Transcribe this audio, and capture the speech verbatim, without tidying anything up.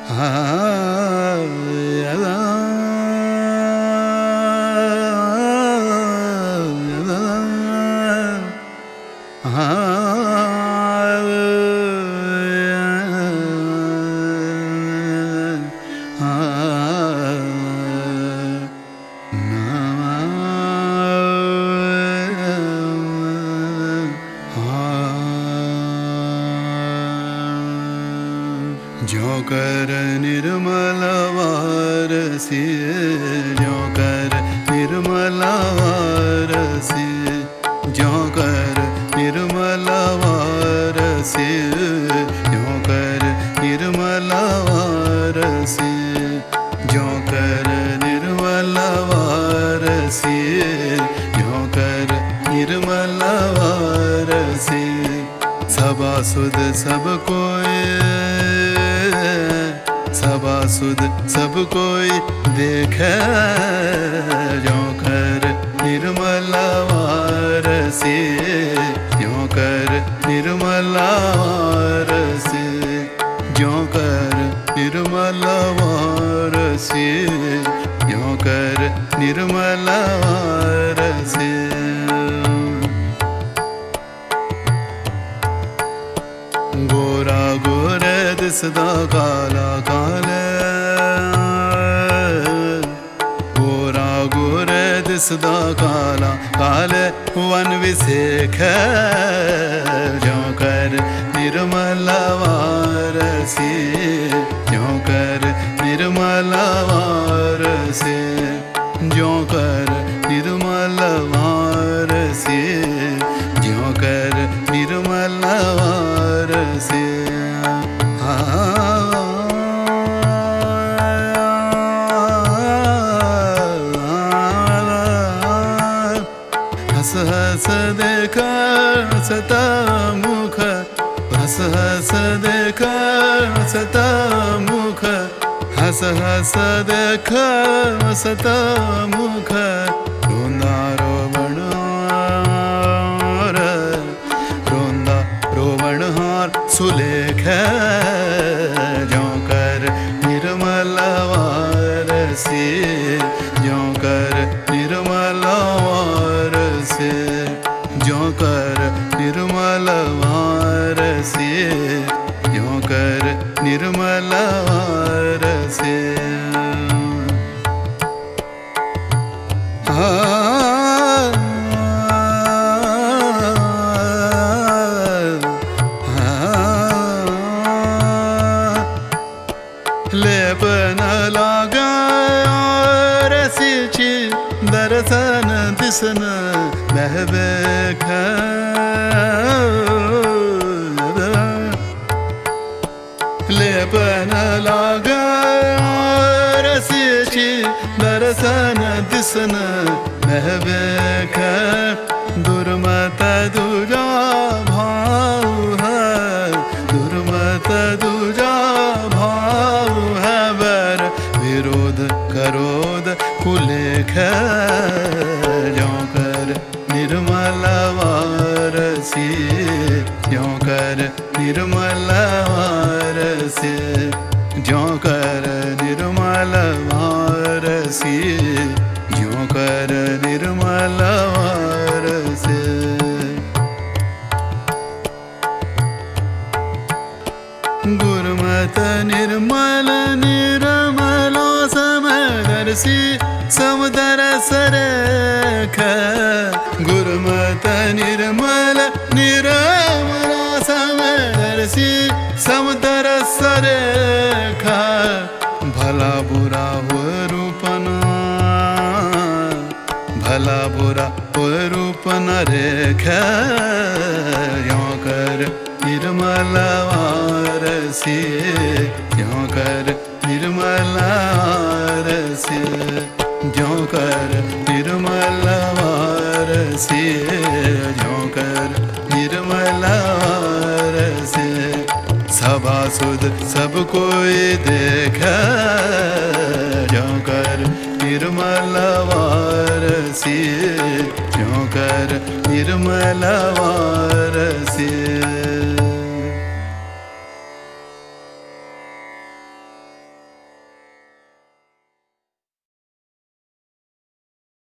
ज्यों कर निर्मल वारसी, ज्यों कर निर्मल वारसी, ज्यों कर निर्मल वारसी, ज्यों कर निर्मल वारसी, ज्यों कर निर्मल वारसी, ज्यों कर निर्मल वारसी। सभासुद सब कोई, सभासुद सब कोई देखे, ज्यों कर निर्मल वारसी, ज्यों कर निर्मल वारसी, ज्यों कर निर्मल वारसी, ज्यों कर निर्मल वारसी। गोरा गोरे दिसदा काला काले, गोरा गोरे दिसदा काला काले वन विसेख, ज्यों कर निर्मल वारसी, ज्यों कर निर्मल वारसी, ज्यों कर निर्मल वारसी, ज्यों कर निर्मल वारसी। हस हस देखा सता मुख, हस हस देखा सता मुख, हस हस देखा सता मुख। रोंदा रोवण हार, रोंदा रोवण हार सुलेख, ज्यों कर निर्मल वारसी, ज्यों कर निर्मल वारसी, ज्यों कर निर्मल वारसी, ज्यों कर निर्मल वारसी। लेप न लागा रसीची, दर्शन दिसन बहबेख, लेप न लागा रसीची, दर्शन दिसन बहबेख। दुर्मत दूजा भाव है, दुर्मत दूजा भाव है, बर विरोध करोध कुलेख, ज्यों कर निर्मल वारसी, ज्यों कर निर्मल वारसी, ज्यों कर निर्मल वारसी, ज्यों कर निर्मल वारसी। गुरुमत निर्मल निर्मला समदर्शी, समदर सरेख, गुरुमत निर्मल निर्मला समदर्शी, समदर सरेख। भला बुरा हो रूपना, भला बुरा हो रूपना रेख, ज्यों कर निर्मल वारसी, ज्यों कर निर्मल वारसी, ज्यों कर निर्मल वारसी, ज्यों कर निर्मल वारसी। सभासुद सब कोई देखे, ज्यों कर निर्मल वारसी, ज्यों कर निर्मल वारसी।